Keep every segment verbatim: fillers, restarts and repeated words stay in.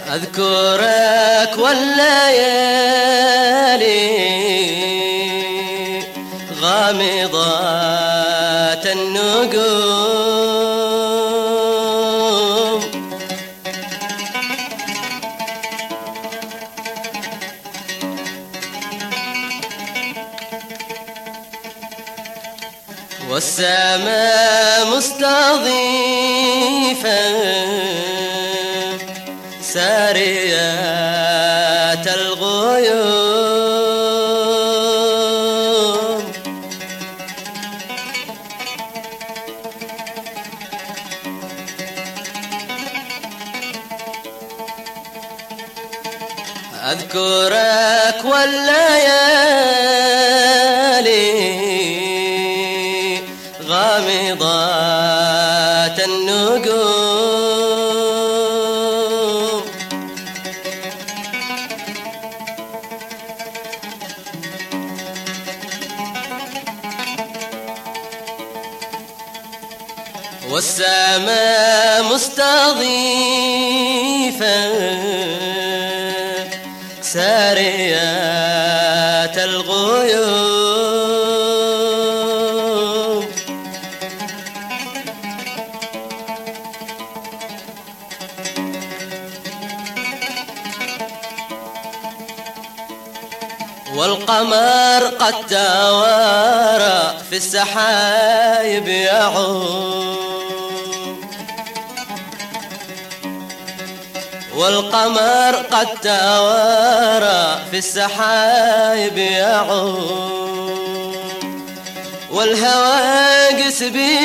أذكرك والليالي غامضات النجوم، والسماء مستضيفة ساريات الغيوم، أذكرك والليالي غامضات النجوم، والسماء مستضيفة ساريات الغيوم، والقمر قد توارى في السحايب يعوم، والقمر قد توارى في السحايب يعوم، والهواجس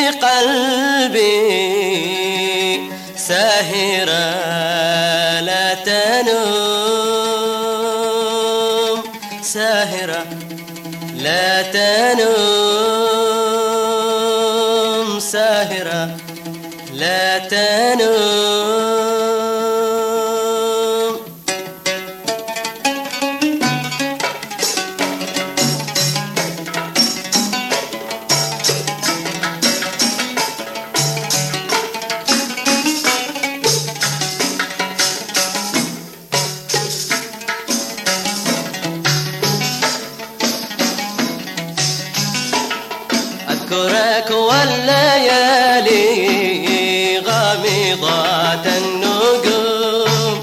بقلبي ساهرة لا تنوم، ساهرة لا تنوم، ساهرة لا تنوم. أذكرك والليالي غامضات النجوم،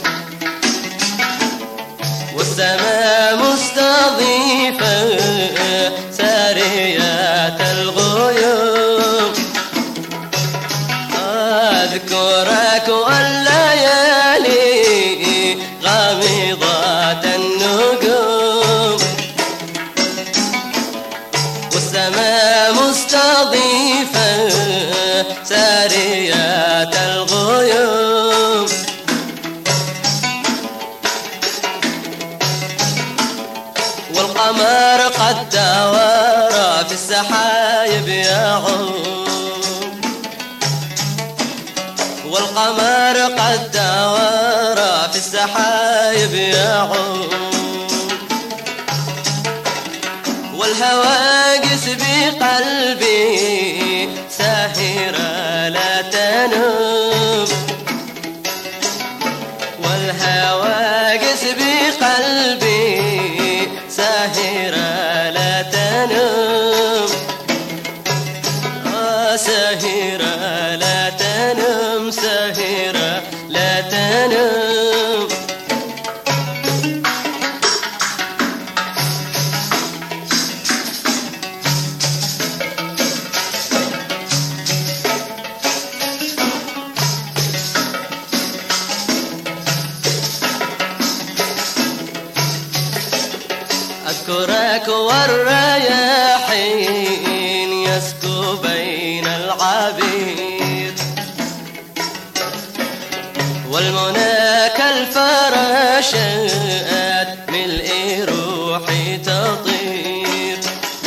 والسماء مستضيفة ساريات الغيوم، أذكرك والليالي غامضات النجوم، والسماء مستضيفة ساريات الغيوم، والقمر قد توارى في السحايب يعوم، والقمر قد توارى في السحايب يعوم، والهواجس بقلبي ساهرة لا تنوم، والهواجس بقلبي ساهرة لا تنوم، آه ساهرة لا تنوم، ساهرة لا تنوم. أذكرك والرياحين يسكو بين العبير، والمنى كالفراشات ملء روحي تطير،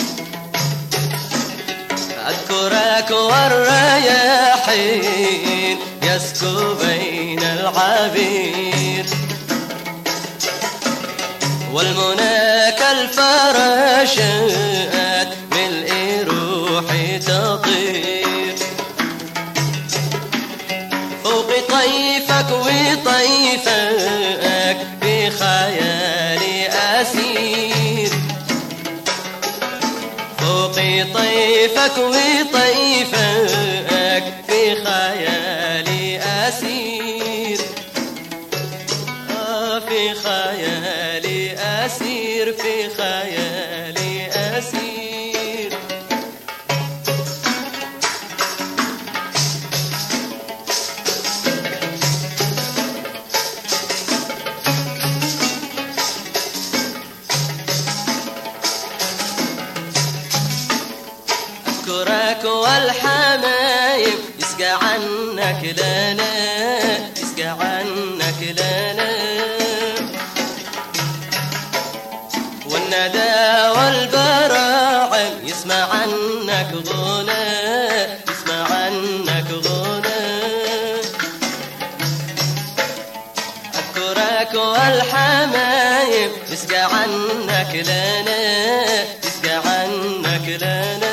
أذكرك والرياحين يسكو بين العبير، والمنى كالفراشات ملء روحي تطير، فوق طيفك وطيفك في خيالي أسير فوق طيفك وطيفك في خيالي أسير آه في خيالي أسير في خيالي أسير أذكرك والحمايم يسقى عنك لنا يسقى عنك لنا والندى والبراعم يسمع عنك غنى يسمع عنك غنى أذكرك والحمايم يسقى عنك لنا يسقى عنك لنا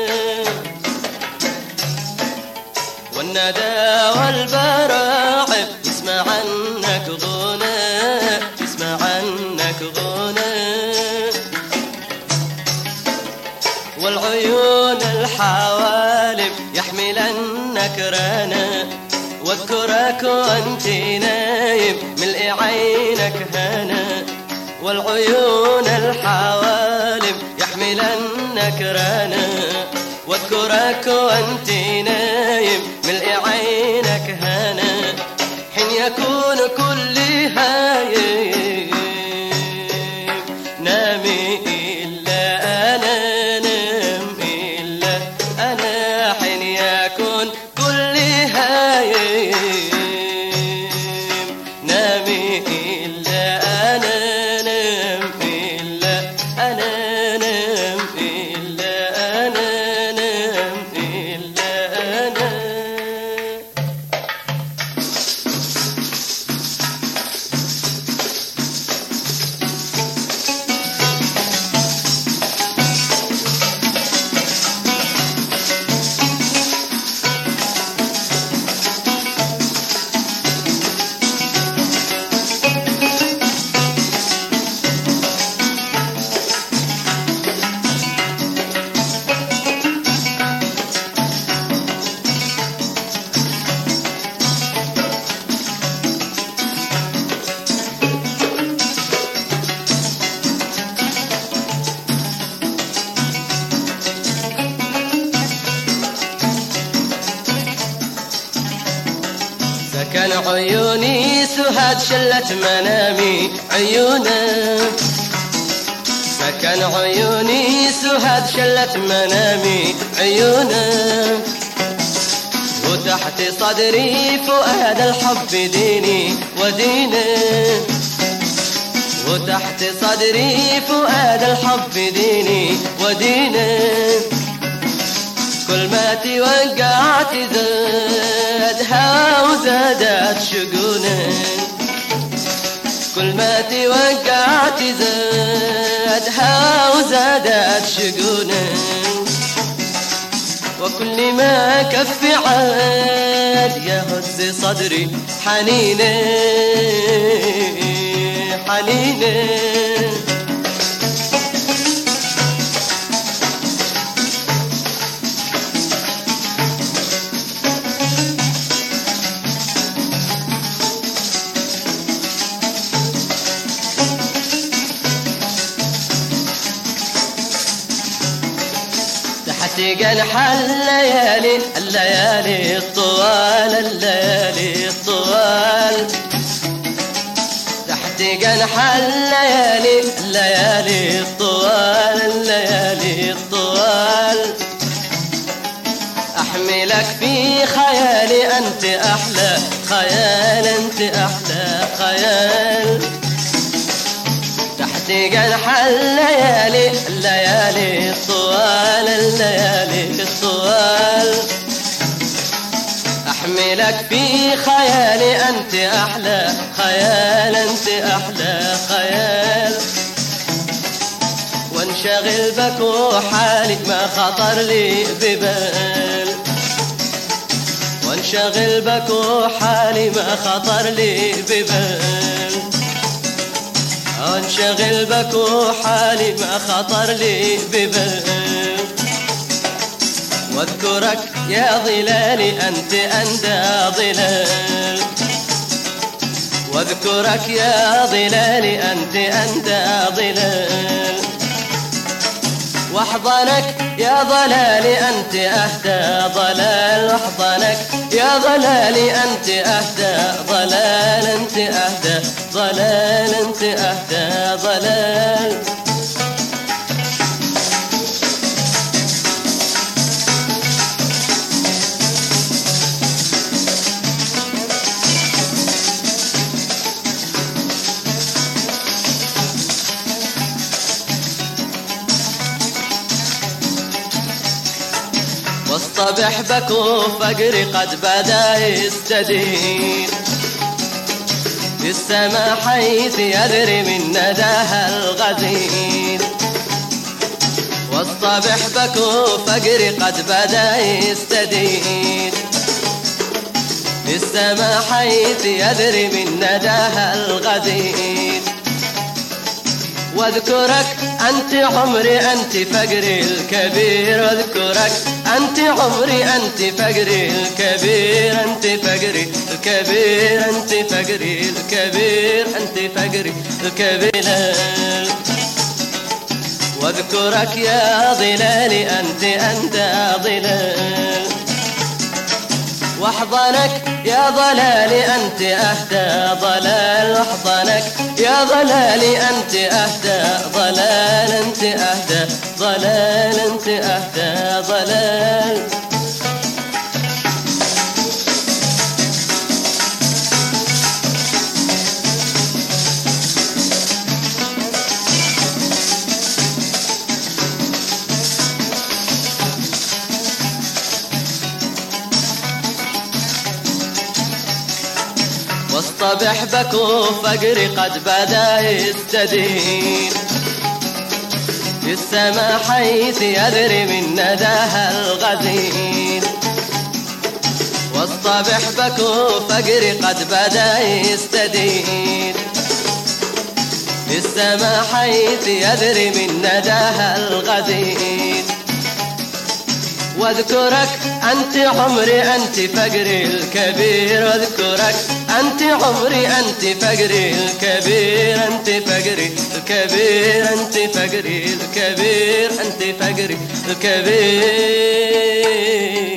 والندى والبراعم يسمع عنك غنى يسمع عنك غنى والعيون الحوالب يحملنك رانا واذكرك وانت نايم ملء عينك هنا والعيون الحوالب يحملنك رانا واذكرك وانت نايم ملء عينك هنا حين يكون كل هايم نامي إلا أنا نام إلا أنا حين يكون كل هايم نامي إلا أنا نام إلا أنا نام إلا أنا نام إلا أنا سكن عيوني سهاد شلت منامي عيونك سكن عيوني سهاد شلت منامي عيونك وتحت صدري فؤاد الحب ديني ودينك وتحت صدري فؤاد الحب ديني ودينك كل ما توقعت زاد هوا وزادت شجونك كل ما توقعت زاد هوا وزادت شجونك وكل ما كف عاد يهز صدري حنيني حنيني تحت جنح الليالي الليالي الطوال الليالي الطوال تحت جنح الليالي الليالي الطوال الليالي الطوال أحملك في خيالي أنت أحلى خيال أنت أحلى خيال تحت جنح الليالي الليالي الطوال الليالي الطوال أحملك في خيالي أنت أحلى خيال أنت أحلى خيال وانشغل بك وحالك ما خطر لي ببال وانشغل وانشغل بك وحالي ما خطر لي ببال، انشغل بك وحالي ما خطر لي ببال، واذكرك يا ظلالي أنت أندى ظلال، واذكرك يا ظلالي أنت أندى ظلال، واحضنك يا ضلالي أنت أهدى ضلال، واحضنك يا ضلالي أنت أهدى ضلال، أنت أهدى ضلال، أنت أهدى ضلال. والصبح بكو فقري قد بدا يستدين، في السما حيث يذري من نداها الغزير، والصبح بكو فقري قد بدا يستدين، في السما حيث يذري من نداها الغزير، واذكرك أنت عمري أنت فقري الكبير، واذكرك أنت عمري أنت فقري الكبير، أنت فقري الكبير، أنت فقري الكبير، أنت فقري الكبير، واذكرك يا ظلالي أنت أندى ظلال، واحضنك يا ضلالي أنت أهدى ضلال، واحضنك يا ضلالي أنت أهدى ضلال، أنت أهدى ضلال، أنت أهدى ضلال. والصبح بكو فقري قد بدا يستدين، في السما حيث يذري من نداها الغزير، والصبح بكو فقري قد بدا يستدين، في السما حيث يذري من نداها الغزير، واذكرك أنت عمري أنت فقري الكبير، واذكرك أنت عمري أنت فقري الكبير، أنت فقري الكبير، أنت فقري الكبير، أنت فقري الكبير.